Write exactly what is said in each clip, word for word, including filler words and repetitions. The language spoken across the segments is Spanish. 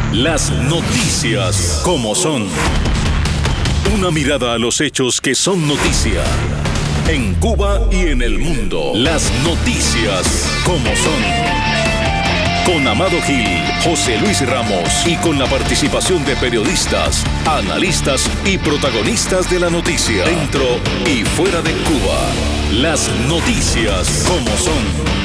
Las noticias como son. Una mirada a los hechos que son noticia. En Cuba y en el mundo. Las noticias como son. Con Amado Gil, José Luis Ramos y con la participación de periodistas, analistas y protagonistas de la noticia. Dentro y fuera de Cuba. Las noticias como son.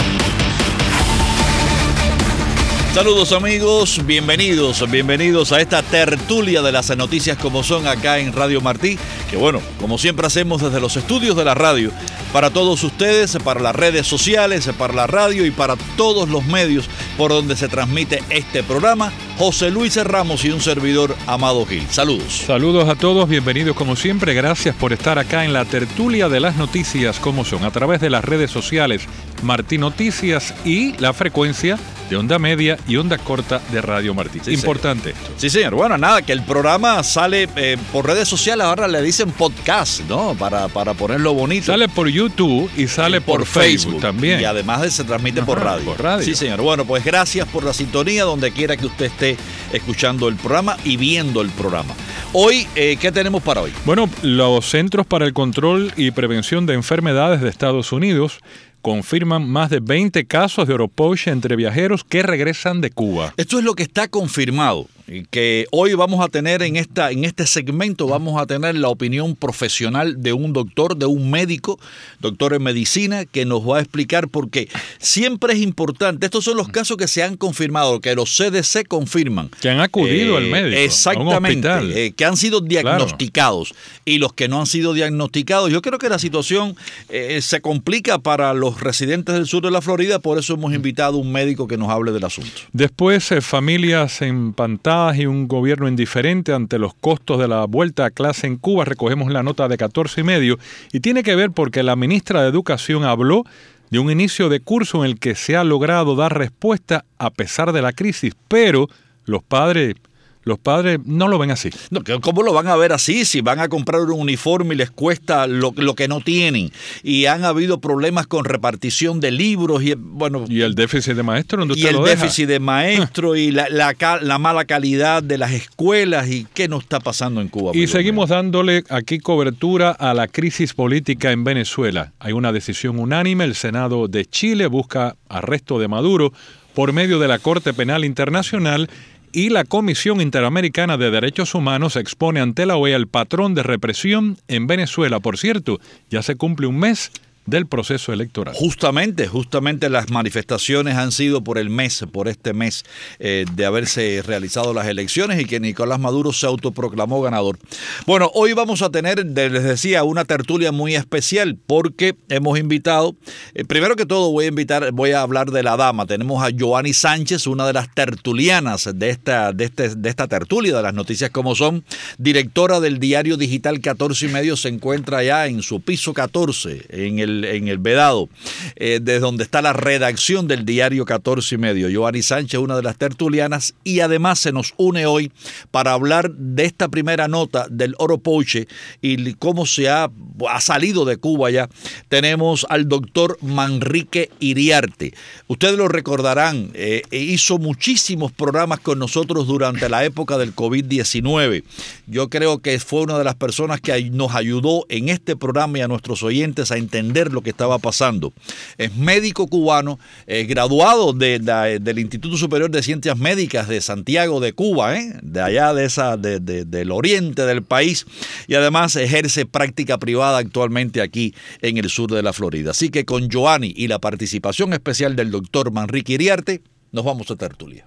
Saludos amigos, bienvenidos, bienvenidos a esta tertulia de las noticias como son acá en Radio Martí, que bueno, como siempre hacemos desde los estudios de la radio, para todos ustedes, para las redes sociales, para la radio y para todos los medios por donde se transmite este programa. José Luis Ramos y un servidor, Amado Gil. Saludos. Saludos a todos, bienvenidos como siempre, gracias por estar acá en la tertulia de las noticias como son, a través de las redes sociales Martí Noticias y la frecuencia de onda media y onda corta de Radio Martí. Sí, importante señor. esto. Sí, señor. Bueno, nada, que el programa sale eh, por redes sociales, ahora le dicen podcast, ¿no? Para, para ponerlo bonito. Sale por YouTube y sale y por, por Facebook, Facebook también. Y además de, se transmite Ajá, por radio. por radio. Sí, señor. Bueno, pues gracias por la sintonía donde quiera que usted esté escuchando el programa y viendo el programa. Hoy, eh, ¿qué tenemos para hoy? Bueno, los Centros para el Control y Prevención de Enfermedades de Estados Unidos confirman más de veinte casos de oropouche entre viajeros que regresan de Cuba. Esto es lo que está confirmado. Y que hoy vamos a tener en esta en este segmento, vamos a tener la opinión profesional de un doctor, de un médico, doctor en medicina, que nos va a explicar por qué. Siempre es importante, estos son los casos que se han confirmado, que los C D C confirman. Que han acudido eh, al médico, exactamente, a un hospital. Eh, que han sido diagnosticados. Claro. Y los que no han sido diagnosticados, yo creo que la situación eh, se complica para los residentes del sur de la Florida, por eso hemos invitado a un médico que nos hable del asunto. Después, eh, familias en pantalla y un gobierno indiferente ante los costos de la vuelta a clase en Cuba. Recogemos la nota de catorce y medio y tiene que ver porque la ministra de Educación habló de un inicio de curso en el que se ha logrado dar respuesta a pesar de la crisis, pero los padres... Los padres no lo ven así. No, ¿cómo lo van a ver así? Si van a comprar un uniforme y les cuesta lo, lo que no tienen. Y han habido problemas con repartición de libros. Y bueno, y el déficit de maestros, ¿dónde usted Y el lo deja? déficit de maestros y la, la, la mala calidad de las escuelas. ¿Y qué nos está pasando en Cuba? Y seguimos dándole aquí cobertura a la crisis política en Venezuela. Hay una decisión unánime. El Senado de Chile busca arresto de Maduro por medio de la Corte Penal Internacional. Y la Comisión Interamericana de Derechos Humanos expone ante la O E A el patrón de represión en Venezuela. Por cierto, ya se cumple un mes del proceso electoral. Justamente, justamente las manifestaciones han sido por el mes, por este mes eh, de haberse realizado las elecciones y que Nicolás Maduro se autoproclamó ganador. Bueno, hoy vamos a tener, les decía, una tertulia muy especial porque hemos invitado, eh, primero que todo voy a invitar, voy a hablar de la dama. Tenemos a Joanny Sánchez, una de las tertulianas de esta, de este, de esta tertulia de las noticias como son, directora del diario digital catorce y medio, se encuentra allá en su piso catorce, en el en el Vedado, eh, desde donde está la redacción del diario catorce y medio. Joanny Sánchez, una de las tertulianas, y además se nos une hoy para hablar de esta primera nota del oropouche y cómo se ha, ha salido de Cuba ya. Tenemos al doctor Manrique Iriarte. Ustedes lo recordarán, eh, hizo muchísimos programas con nosotros durante la época del covid diecinueve. Yo creo que fue una de las personas que nos ayudó en este programa y a nuestros oyentes a entender lo que estaba pasando. Es médico cubano, eh, graduado de, de, del Instituto Superior de Ciencias Médicas de Santiago de Cuba, ¿eh? de allá de esa, de, de, del oriente del país, y además ejerce práctica privada actualmente aquí en el sur de la Florida. Así que con Joanny y la participación especial del doctor Manrique Iriarte, nos vamos a tertulia.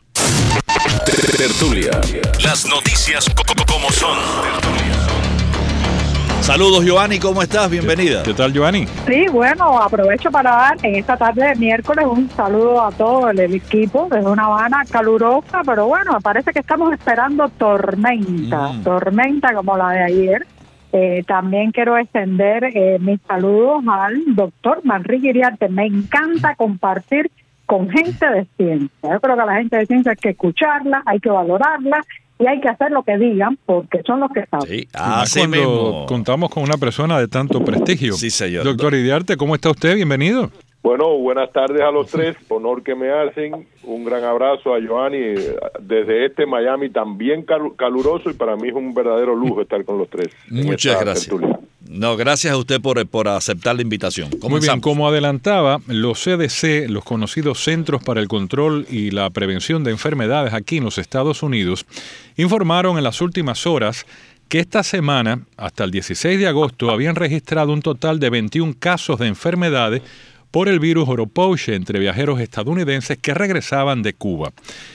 Tertulia. Las noticias como son. Saludos, Joanny, ¿cómo estás? Bienvenida. ¿Qué tal, Joanny? Sí, bueno, aprovecho para dar en esta tarde de miércoles un saludo a todo el, el equipo desde una Habana calurosa, pero bueno, parece que estamos esperando tormenta, mm. tormenta como la de ayer. Eh, también quiero extender eh, mis saludos al doctor Manrique Iriarte. Me encanta compartir con gente de ciencia. Yo creo que a la gente de ciencia hay que escucharla, hay que valorarla y hay que hacer lo que digan porque son los que saben. Sí, así cuando mismo. Contamos con una persona de tanto prestigio. Sí, señor. Doctor Iriarte, ¿cómo está usted? Bienvenido. Bueno, buenas tardes a los tres, honor que me hacen, un gran abrazo a Joanny desde este Miami también caluroso y para mí es un verdadero lujo estar con los tres. Muchas gracias. Tertulia. No, gracias a usted por, por aceptar la invitación. Muy bien, como adelantaba, los C D C, los conocidos Centros para el Control y la Prevención de Enfermedades aquí en los Estados Unidos, informaron en las últimas horas que esta semana, hasta el dieciséis de agosto, habían registrado un total de veintiún casos de enfermedades por el virus Oropouche entre viajeros estadounidenses que regresaban de Cuba.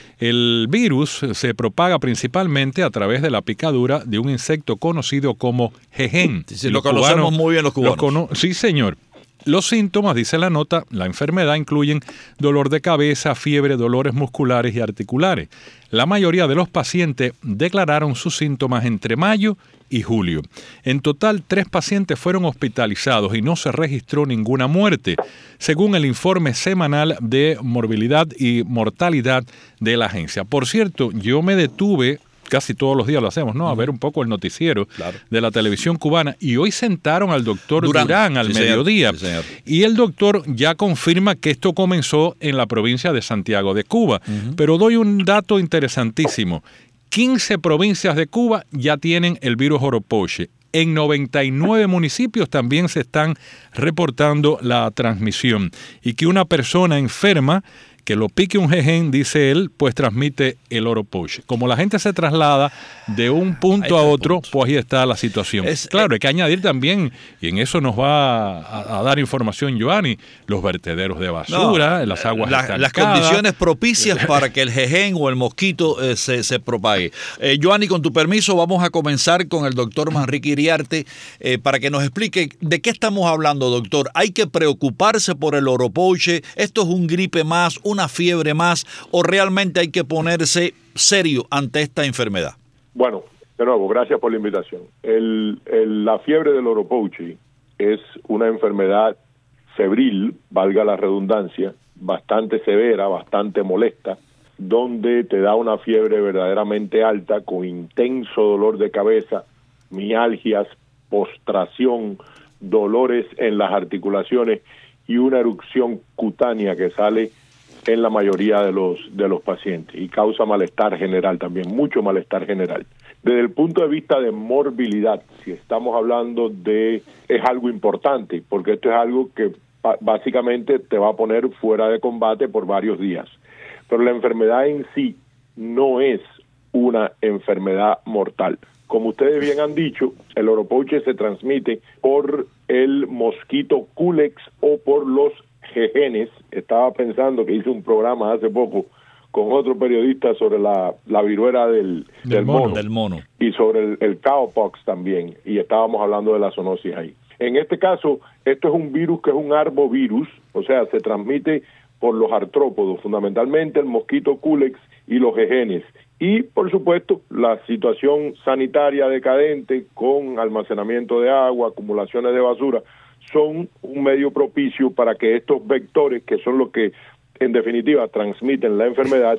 El virus se propaga principalmente a través de la picadura de un insecto conocido como jején. Sí, sí, lo conocemos cubanos, muy bien los cubanos. Cono- sí, señor. Los síntomas, dice la nota, la enfermedad incluyen dolor de cabeza, fiebre, dolores musculares y articulares. La mayoría de los pacientes declararon sus síntomas entre mayo y julio. En total, tres pacientes fueron hospitalizados y no se registró ninguna muerte, según el informe semanal de morbilidad y mortalidad de la agencia. Por cierto, yo me detuve, casi todos los días lo hacemos, ¿no? A ver un poco el noticiero claro. de la televisión cubana. Y hoy sentaron al doctor Durán, Durán al sí, mediodía. Señor. Sí, y el doctor ya confirma que esto comenzó en la provincia de Santiago de Cuba. Uh-huh. Pero doy un dato interesantísimo. quince provincias de Cuba ya tienen el virus Oropouche. En noventa y nueve municipios también se están reportando la transmisión. Y que una persona enferma que lo pique un jején, dice él, pues transmite el Oropouche. Como la gente se traslada de un punto a otro, punto. pues ahí está la situación. Es, claro, hay que añadir también, y en eso nos va a, a dar información Joanny, los vertederos de basura, no, las aguas la, Las condiciones propicias para que el jején o el mosquito eh, se, se propague. Eh, Joanny, con tu permiso, vamos a comenzar con el doctor Manrique Iriarte eh, para que nos explique de qué estamos hablando, doctor. ¿Hay que preocuparse por el Oropouche? ¿Esto es un gripe más, una fiebre más, o realmente hay que ponerse serio ante esta enfermedad? Bueno, de nuevo, gracias por la invitación. El, el, la fiebre del Oropouche es una enfermedad febril, valga la redundancia, bastante severa, bastante molesta, donde te da una fiebre verdaderamente alta, con intenso dolor de cabeza, mialgias, postración, dolores en las articulaciones y una erupción cutánea que sale en la mayoría de los de los pacientes y causa malestar general también, mucho malestar general. Desde el punto de vista de morbilidad, si estamos hablando de, es algo importante, porque esto es algo que básicamente te va a poner fuera de combate por varios días. Pero la enfermedad en sí no es una enfermedad mortal. Como ustedes bien han dicho, el Oropouche se transmite por el mosquito Culex o por los jejenes. Estaba pensando que hice un programa hace poco con otro periodista sobre la, la viruela del, del, del, mono, mono, del mono y sobre el, el cowpox también, y estábamos hablando de la zoonosis ahí. En este caso, esto es un virus que es un arbovirus, o sea, se transmite por los artrópodos, fundamentalmente el mosquito Culex y los jejenes. Y, por supuesto, la situación sanitaria decadente con almacenamiento de agua, acumulaciones de basura, son un medio propicio para que estos vectores, que son los que en definitiva transmiten la enfermedad,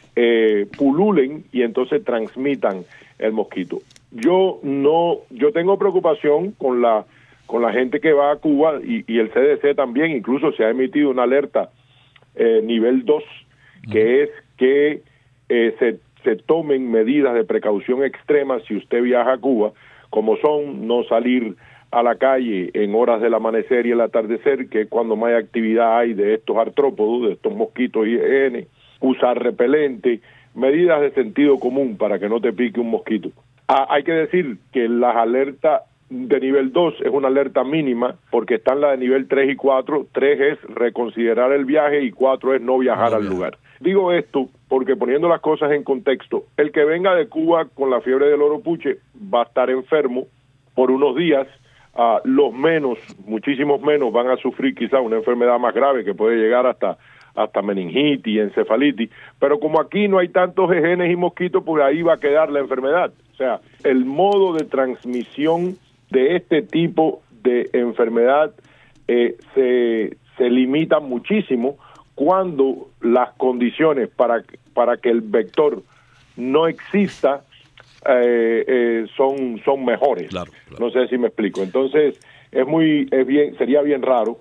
eh, pululen y entonces transmitan el mosquito. Yo no, yo tengo preocupación con la con la gente que va a Cuba y, y el C D C también, incluso se ha emitido una alerta eh, nivel dos, que es que eh, se, se tomen medidas de precaución extrema si usted viaja a Cuba, como son no salir a la calle en horas del amanecer y el atardecer, que es cuando más actividad hay de estos artrópodos, de estos mosquitos I G N, usar repelente, medidas de sentido común para que no te pique un mosquito. Ah, hay que decir que las alertas de nivel dos es una alerta mínima, porque están las de nivel tres y cuatro. tres es reconsiderar el viaje y cuatro es no viajar no, al lugar. Digo esto porque, poniendo las cosas en contexto, el que venga de Cuba con la fiebre del Oropouche va a estar enfermo por unos días. Uh, los menos, muchísimos menos, van a sufrir quizás una enfermedad más grave que puede llegar hasta hasta meningitis y encefalitis, pero como aquí no hay tantos jejenes y mosquitos, pues ahí va a quedar la enfermedad. O sea, el modo de transmisión de este tipo de enfermedad eh, se, se limita muchísimo cuando las condiciones para, para que el vector no exista Eh, eh, son son mejores. Claro, claro. No sé si me explico. Entonces es muy es bien sería bien raro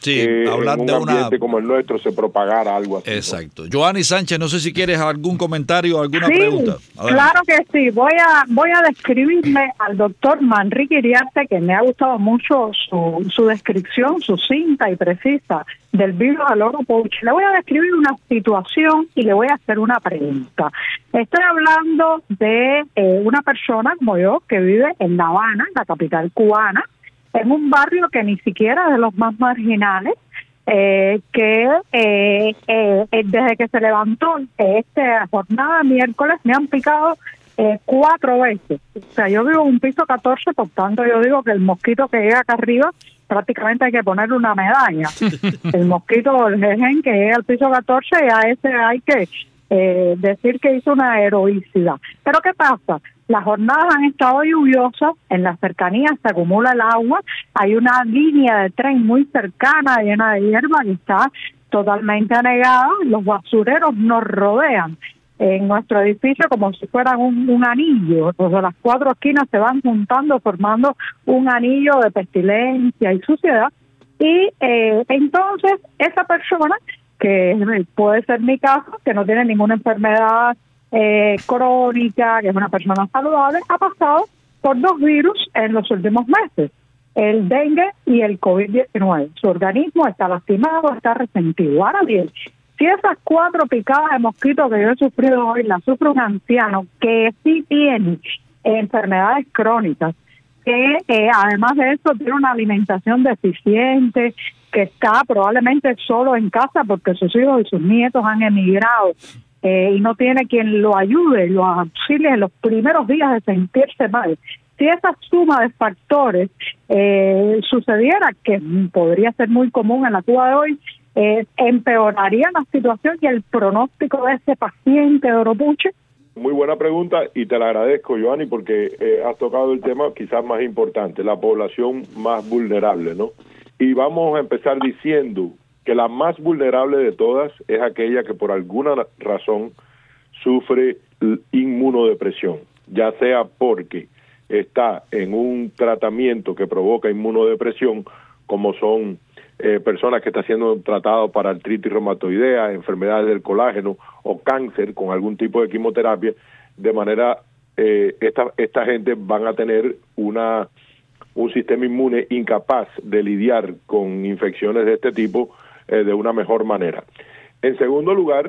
Sí, que hablar en un de una... ambiente como el nuestro se propagara algo así. Exacto. Joanny Sánchez, no sé si quieres algún comentario o alguna Sí, pregunta. Adelante. claro que sí. Voy a voy a describirle al doctor Manrique Iriarte, que me ha gustado mucho su, su descripción, su cinta y precisa del virus del Oropouche. Le voy a describir una situación y le voy a hacer una pregunta. Estoy hablando de eh, una persona como yo que vive en La Habana, la capital cubana, en un barrio que ni siquiera es de los más marginales, eh, que eh, eh, desde que se levantó esta jornada de miércoles me han picado eh, cuatro veces. O sea, yo vivo en un piso catorce, por tanto yo digo que el mosquito que llega acá arriba prácticamente hay que ponerle una medalla. El mosquito, el jejen que llega al piso catorce, y a ese hay que eh, decir que hizo una heroicidad. Pero ¿qué pasa? Las jornadas han estado lluviosas, en las cercanías se acumula el agua, hay una línea de tren muy cercana, llena de hierba, que está totalmente anegada, los basureros nos rodean en nuestro edificio como si fueran un, un anillo. Entonces las cuatro esquinas se van juntando, formando un anillo de pestilencia y suciedad, y eh, entonces esa persona, que puede ser mi caso, que no tiene ninguna enfermedad Eh, crónica, que es una persona saludable, ha pasado por dos virus en los últimos meses, el dengue y el COVID diecinueve. Su organismo está lastimado, está resentido. Ahora bien, si esas cuatro picadas de mosquito que yo he sufrido hoy las sufre un anciano que sí tiene enfermedades crónicas, que eh, además de eso tiene una alimentación deficiente, que está probablemente solo en casa porque sus hijos y sus nietos han emigrado, Eh, y no tiene quien lo ayude, lo auxilie en los primeros días de sentirse mal. Si esa suma de factores eh, sucediera, que podría ser muy común en la Cuba de hoy, eh, empeoraría la situación y el pronóstico de ese paciente de Oropouche. Muy buena pregunta y te la agradezco, Joanny, porque eh, has tocado el tema quizás más importante, la población más vulnerable, ¿no? Y vamos a empezar diciendo que la más vulnerable de todas es aquella que por alguna razón sufre inmunodepresión, ya sea porque está en un tratamiento que provoca inmunodepresión, como son eh, personas que están siendo tratadas para artritis reumatoidea, enfermedades del colágeno o cáncer con algún tipo de quimioterapia, de manera eh, esta esta gente van a tener una un sistema inmune incapaz de lidiar con infecciones de este tipo Eh, de una mejor manera. En segundo lugar,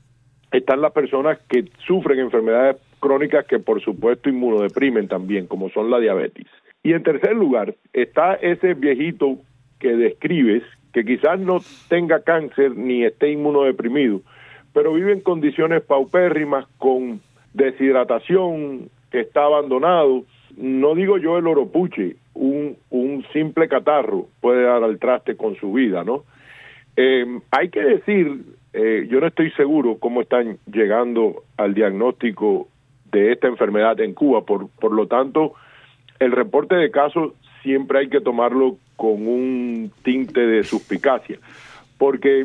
están las personas que sufren enfermedades crónicas que por supuesto inmunodeprimen también, como son la diabetes. Y en tercer lugar, está ese viejito que describes, que quizás no tenga cáncer ni esté inmunodeprimido, pero vive en condiciones paupérrimas, con deshidratación, que está abandonado. No digo yo el Oropouche, un, un simple catarro puede dar al traste con su vida, ¿no? Eh, hay que decir, eh, yo no estoy seguro cómo están llegando al diagnóstico de esta enfermedad en Cuba, por, por lo tanto, el reporte de casos siempre hay que tomarlo con un tinte de suspicacia, porque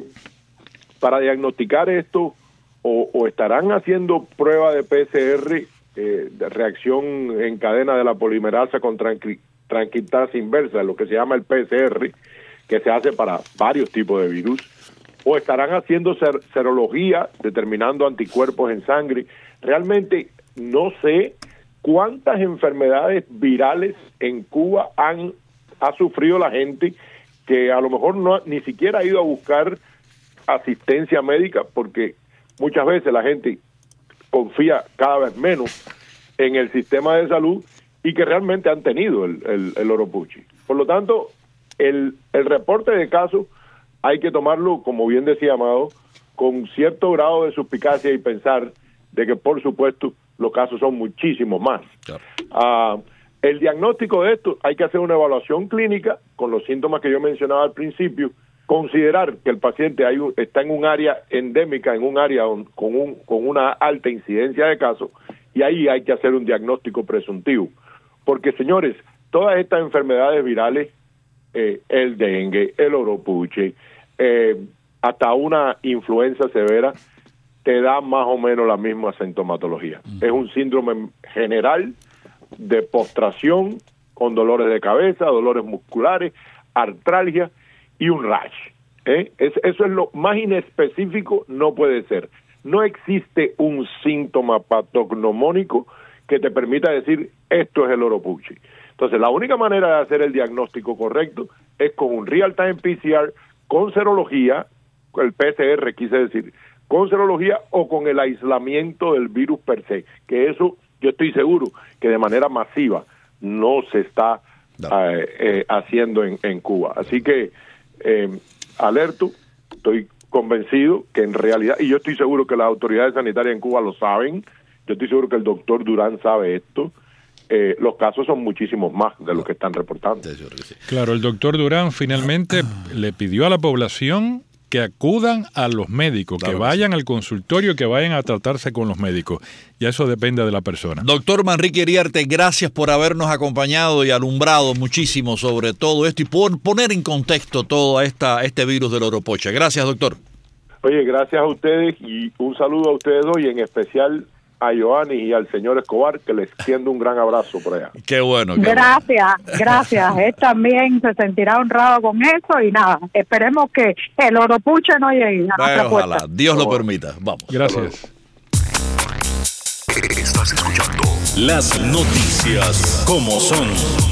para diagnosticar esto, o, o estarán haciendo prueba de P C R, eh, de reacción en cadena de la polimerasa con tranqui, transcriptasa inversa, lo que se llama el P C R, que se hace para varios tipos de virus, o estarán haciendo ser, serología, determinando anticuerpos en sangre. Realmente no sé cuántas enfermedades virales en Cuba han ha sufrido la gente que a lo mejor no ni siquiera ha ido a buscar asistencia médica, porque muchas veces la gente confía cada vez menos en el sistema de salud y que realmente han tenido el, el, el Oropouche. Por lo tanto, El, el reporte de casos hay que tomarlo, como bien decía Amado, con cierto grado de suspicacia y pensar de que, por supuesto, los casos son muchísimos más. Claro. Uh, el diagnóstico de esto, hay que hacer una evaluación clínica con los síntomas que yo mencionaba al principio, considerar que el paciente hay un, está en un área endémica, en un área on, con, un, con una alta incidencia de casos, y ahí hay que hacer un diagnóstico presuntivo. Porque, señores, todas estas enfermedades virales, Eh, el dengue, el Oropouche, eh, hasta una influenza severa, te da más o menos la misma sintomatología. Mm. Es un síndrome general de postración, con dolores de cabeza, dolores musculares, artralgia, y un rash. ¿eh? Es, eso es lo más inespecífico, no puede ser. No existe un síntoma patognomónico que te permita decir esto es el Oropuchi. Entonces, la única manera de hacer el diagnóstico correcto es con un real-time P C R, con serología, el P C R quise decir, con serología o con el aislamiento del virus per se, que eso yo estoy seguro que de manera masiva no se está eh, eh, haciendo en, en Cuba. Así que, eh, alerto, estoy convencido que en realidad, y yo estoy seguro que las autoridades sanitarias en Cuba lo saben, yo estoy seguro que el doctor Durán sabe esto, eh, los casos son muchísimos más de los que están reportando. Claro, el doctor Durán finalmente le pidió a la población que acudan a los médicos, claro, que vayan sí. al consultorio, que vayan a tratarse con los médicos. Ya eso depende de la persona. Doctor Manrique Iriarte, gracias por habernos acompañado y alumbrado muchísimo sobre todo esto y por poner en contexto todo esta, este virus del oropoche. Gracias, doctor. Oye, gracias a ustedes y un saludo a ustedes dos y en especial a Yoani y al señor Escobar, que les extiendo un gran abrazo por allá. Qué bueno. Qué gracias, bueno. gracias. Él también se sentirá honrado con eso y nada, esperemos que el oropuche no llegue a nuestra puerta. Ojalá, Dios lo permita. Vamos. Gracias. Estás escuchando las noticias como son.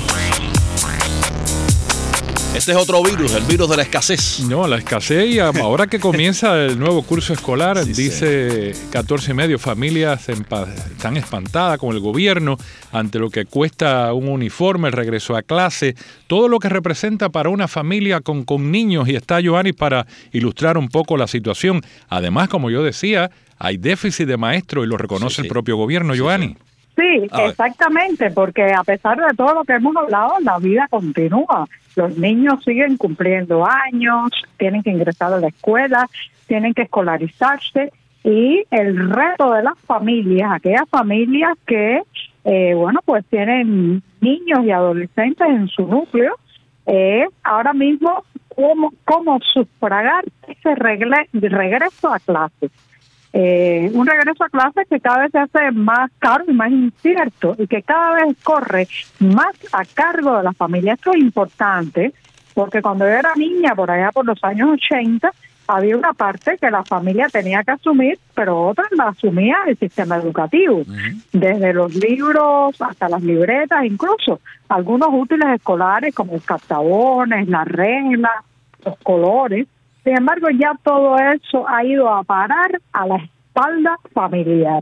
Este es otro virus, el virus de la escasez. No, la escasez y ahora que comienza el nuevo curso escolar, sí, dice sí. catorce y medio, familias están espantadas con el gobierno ante lo que cuesta un uniforme, el regreso a clase, todo lo que representa para una familia con, con niños, y está Yoani para ilustrar un poco la situación. Además, como yo decía, hay déficit de maestros y lo reconoce sí, sí. el propio gobierno, sí, Yoani. Sí. Sí, exactamente, porque a pesar de todo lo que hemos hablado, la vida continúa. Los niños siguen cumpliendo años, tienen que ingresar a la escuela, tienen que escolarizarse, y el reto de las familias, aquellas familias que, eh, bueno, pues tienen niños y adolescentes en su núcleo, es eh, ahora mismo cómo, cómo sufragar ese regle, regreso a clases. Eh, un regreso a clases que cada vez se hace más caro y más incierto y que cada vez corre más a cargo de la familia. Esto es importante porque cuando yo era niña, por allá por los años ochenta, había una parte que la familia tenía que asumir, pero otra la asumía el sistema educativo, uh-huh. desde los libros hasta las libretas, incluso algunos útiles escolares como los cartabones, las reglas, los colores. Sin embargo, ya todo eso ha ido a parar a la espalda familiar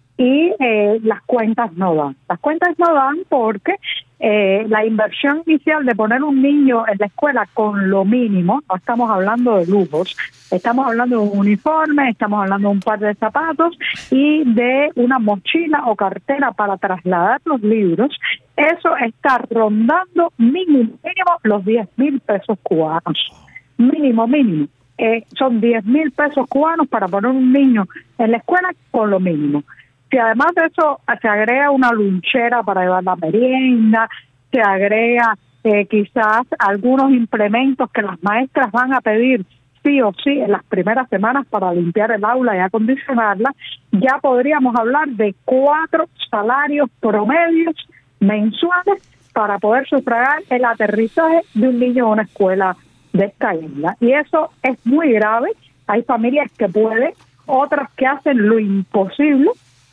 y eh, las cuentas no dan. Las cuentas no dan porque eh, la inversión inicial de poner un niño en la escuela con lo mínimo, no estamos hablando de lujos, estamos hablando de un uniforme, estamos hablando de un par de zapatos y de una mochila o cartera para trasladar los libros, eso está rondando mínimo, mínimo los diez mil pesos cubanos. Mínimo, mínimo. Eh, son diez mil pesos cubanos para poner un niño en la escuela con lo mínimo. Si además de eso se agrega una lonchera para llevar la merienda, se agrega eh, quizás algunos implementos que las maestras van a pedir sí o sí en las primeras semanas para limpiar el aula y acondicionarla, ya podríamos hablar de cuatro salarios promedios mensuales para poder sufragar el aterrizaje de un niño en una escuela de esta isla. Y eso es muy grave. Hay familias que pueden, otras que hacen lo imposible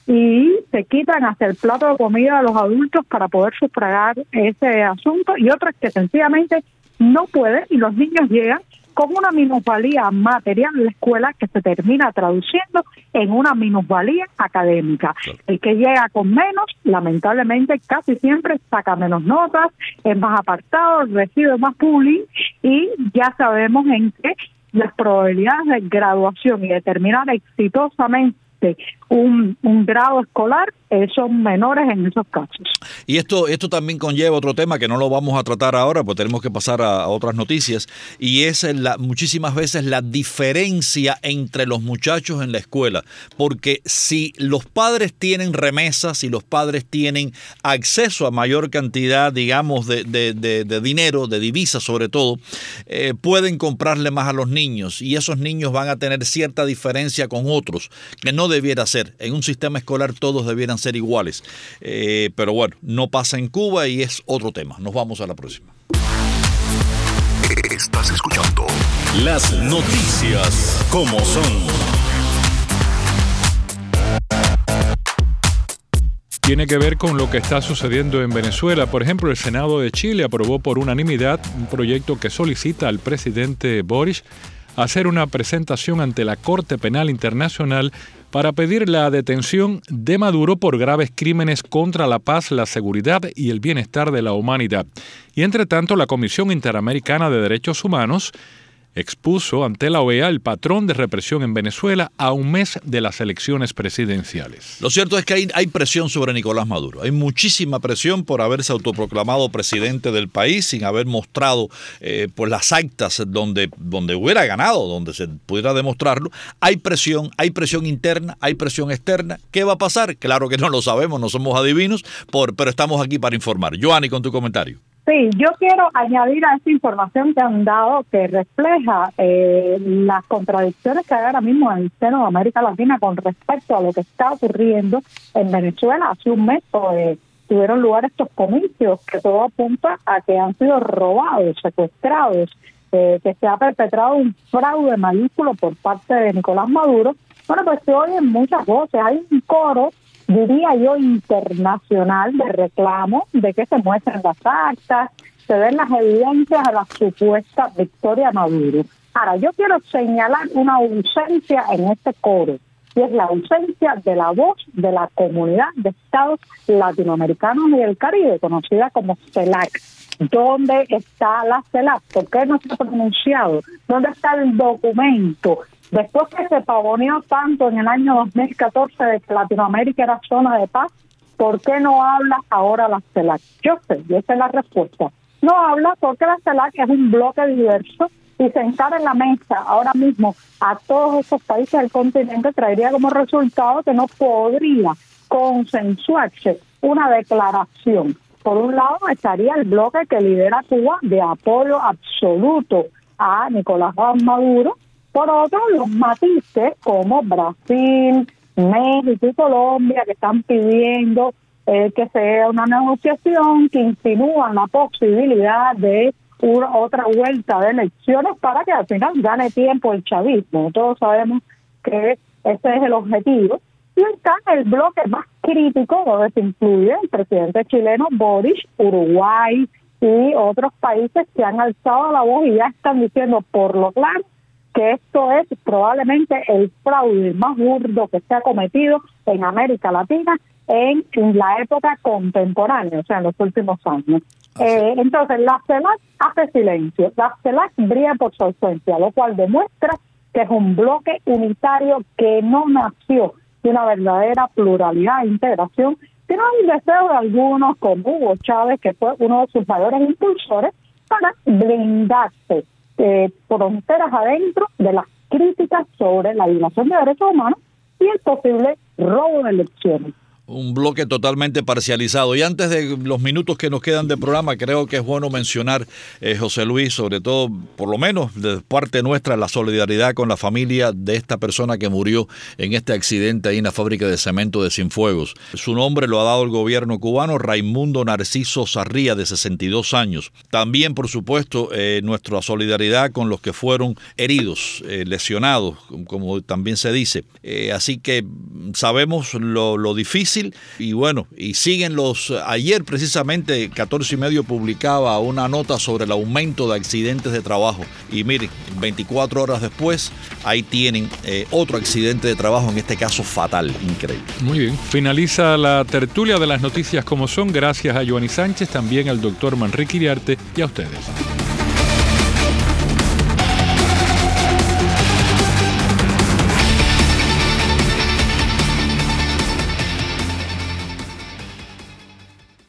y se quitan hasta el plato de comida de los adultos para poder sufragar ese asunto, y otras que sencillamente no pueden, y los niños llegan con una minusvalía material en la escuela que se termina traduciendo en una minusvalía académica. Claro. El que llega con menos, lamentablemente, casi siempre saca menos notas, es más apartado, recibe más bullying, y ya sabemos en que las probabilidades de graduación y de terminar exitosamente Un, un grado escolar eh, son menores en esos casos. Y esto esto también conlleva otro tema que no lo vamos a tratar ahora, pues tenemos que pasar a, a otras noticias, y es la, muchísimas veces la diferencia entre los muchachos en la escuela, porque si los padres tienen remesas, si los padres tienen acceso a mayor cantidad, digamos, de, de, de, de dinero, de divisas sobre todo, eh, pueden comprarle más a los niños, y esos niños van a tener cierta diferencia con otros, que no debiera ser. En un sistema escolar todos debieran ser iguales. Eh, pero bueno, no pasa en Cuba y es otro tema. Nos vamos a la próxima. Estás escuchando Las Noticias como son. Tiene que ver con lo que está sucediendo en Venezuela. Por ejemplo, el Senado de Chile aprobó por unanimidad un proyecto que solicita al presidente Boric hacer una presentación ante la Corte Penal Internacional para pedir la detención de Maduro por graves crímenes contra la paz, la seguridad y el bienestar de la humanidad. Y entre tanto, la Comisión Interamericana de Derechos Humanos expuso ante la O E A el patrón de represión en Venezuela a un mes de las elecciones presidenciales. Lo cierto es que hay, hay presión sobre Nicolás Maduro. Hay muchísima presión por haberse autoproclamado presidente del país sin haber mostrado eh, pues las actas donde, donde hubiera ganado, donde se pudiera demostrarlo. Hay presión, hay presión interna, hay presión externa. ¿Qué va a pasar? Claro que no lo sabemos, no somos adivinos, por, pero estamos aquí para informar. Joanny, con tu comentario. Sí, yo quiero añadir a esta información que han dado que refleja eh, las contradicciones que hay ahora mismo en el seno de América Latina con respecto a lo que está ocurriendo en Venezuela. Hace un mes pues, tuvieron lugar estos comicios que todo apunta a que han sido robados, secuestrados, eh, que se ha perpetrado un fraude mayúsculo por parte de Nicolás Maduro. Bueno, pues se oyen muchas voces, hay un coro, diría yo, internacional de reclamo de que se muestren las actas, se ven las evidencias de la supuesta victoria de Maduro. Ahora, yo quiero señalar una ausencia en este coro, y es la ausencia de la voz de la Comunidad de Estados Latinoamericanos y del Caribe, conocida como CELAC. ¿Dónde está la CELAC? ¿Por qué no se ha pronunciado? ¿Dónde está el documento? Después que se pavoneó tanto en el año dos mil catorce de que Latinoamérica era zona de paz, ¿por qué no habla ahora la CELAC? Yo sé, yo sé la respuesta. No habla porque la CELAC es un bloque diverso y sentar en la mesa ahora mismo a todos esos países del continente traería como resultado que no podría consensuarse una declaración. Por un lado estaría el bloque que lidera Cuba de apoyo absoluto a Nicolás Maduro. Por otro, los matices como Brasil, México y Colombia, que están pidiendo eh, que sea una negociación, que insinúan la posibilidad de una, otra vuelta de elecciones para que al final gane tiempo el chavismo. Todos sabemos que ese es el objetivo. Y está el bloque más crítico, donde se incluye el presidente chileno Boric, Uruguay y otros países que han alzado la voz y ya están diciendo por lo claro que esto es probablemente el fraude más burdo que se ha cometido en América Latina en, en la época contemporánea, o sea, en los últimos años. Eh, entonces, la CELAC hace silencio, la CELAC brilla por su ausencia, lo cual demuestra que es un bloque unitario que no nació de una verdadera pluralidad e integración, sino un deseo de algunos, como Hugo Chávez, que fue uno de sus mayores impulsores, para blindarse Eh, fronteras adentro de las críticas sobre la violación de derechos humanos y el posible robo de elecciones. Un bloque totalmente parcializado. Y antes de los minutos que nos quedan de programa, creo que es bueno mencionar, eh, José Luis, sobre todo, por lo menos de parte nuestra, la solidaridad con la familia de esta persona que murió en este accidente ahí en la fábrica de cemento de Cienfuegos. Su nombre lo ha dado el gobierno cubano, Raimundo Narciso Sarría, de sesenta y dos años. También, por supuesto, eh, nuestra solidaridad con los que fueron heridos, eh, lesionados, como también se dice. Eh, así que sabemos lo, lo difícil. Y bueno, y siguen los... Ayer precisamente catorce y medio publicaba una nota sobre el aumento de accidentes de trabajo. Y miren, veinticuatro horas después, ahí tienen eh, otro accidente de trabajo, en este caso fatal. Increíble. Muy bien. Finaliza la tertulia de las noticias como son. Gracias a Joanny Sánchez, también al doctor Manrique Iriarte y a ustedes.